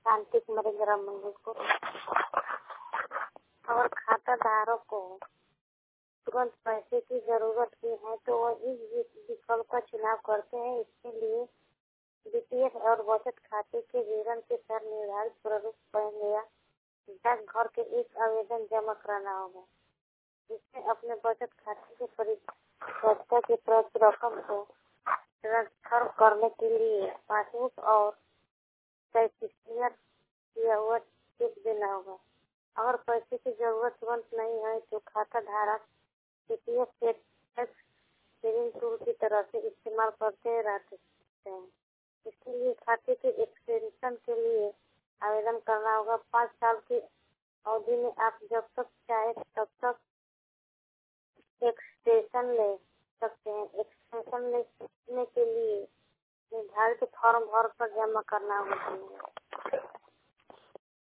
शांति कुमारी ग्राम मंगलपुर। और खाता धारक को तुरंत पैसे की जरूरत की है तो वह इस विकल्प का चुनाव करते हैं। इसके लिए बीपीएफ और बचत खाते के विवरण के साथ निर्धारित प्रारूप पहले या डाकघर के एक आवेदन जमा कराना होगा, जिसमें अपने बचत खाते के परिपक्वता की प्राप्त रकम को ट्रांसफर करने के लिए पासबुक और कैशियर किया हुआ चेक देना होगा। अगर पैसे की जरूरत तुरंत नहीं है तो खाता धारक बीपीएफ के टैक्स सेविंग टूल की तरह से इस्तेमाल करते रहते हैं। इसके लिए खाते के एक्सटेंशन के लिए आवेदन करना होगा। 5 साल की अवधि में आप जब तक चाहे तब तक एक्सटेंशन ले सकते हैं। एक्सटेंशन लेने के लिए निर्धारित फॉर्म भर कर जमा करना होगा।